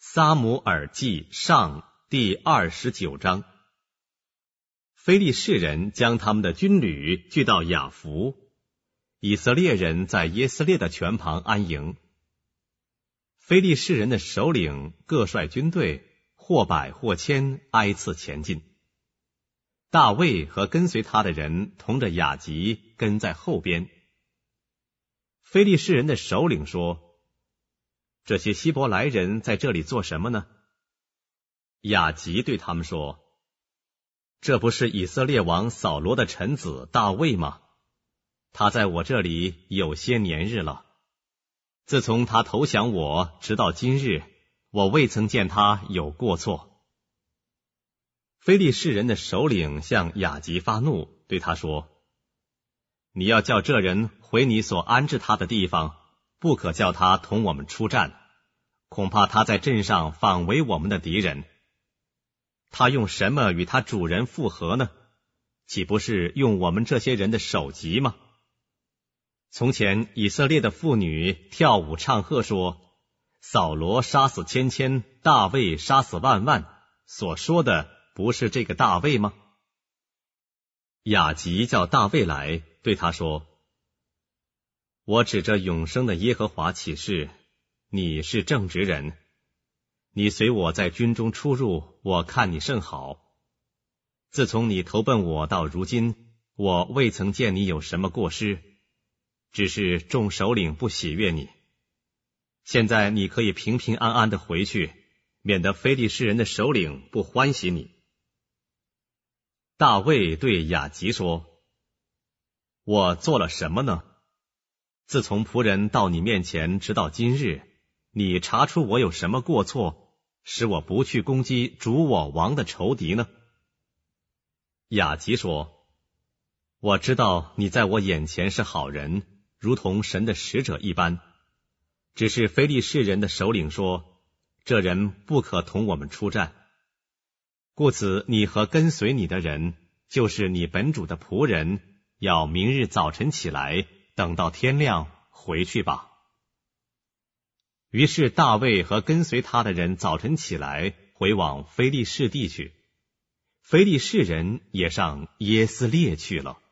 撒母耳记上第29章。非利士人将他们的军旅聚到雅弗，以色列人在耶斯列的泉旁安营。非利士人的首领各率军队，或百或千，挨次前进。大卫和跟随他的人同着雅吉跟在后边。非利士人的首领说：这些希伯来人在这里做什么呢？雅吉对他们说：这不是以色列王扫罗的臣子大卫吗？他在我这里有些年日了，自从他投降我直到今日，我未曾见他有过错。非利士人的首领向雅吉发怒，对他说：你要叫这人回你所安置他的地方，不可叫他同我们出战，恐怕他在阵上反为我们的敌人。他用什么与他主人复合呢？岂不是用我们这些人的首级吗？从前以色列的妇女跳舞唱和说：扫罗杀死千千，大卫杀死万万，所说的不是这个大卫吗？雅吉叫大卫来，对他说：我指着永生的耶和华起誓，你是正直人，你随我在军中出入，我看你甚好。自从你投奔我到如今，我未曾见你有什么过失，只是众首领不喜悦你。现在你可以平平安安的回去，免得非利士人的首领不欢喜你。大卫对雅吉说：我做了什么呢？自从仆人到你面前直到今日，你查出我有什么过错，使我不去攻击主我王的仇敌呢？雅吉说：我知道你在我眼前是好人，如同神的使者一般。只是非利士人的首领说，这人不可同我们出战。故此你和跟随你的人，就是你本主的仆人，要明日早晨起来，等到天亮回去吧。于是大卫和跟随他的人早晨起来，回往非利士地去。非利士人也上耶斯列去了。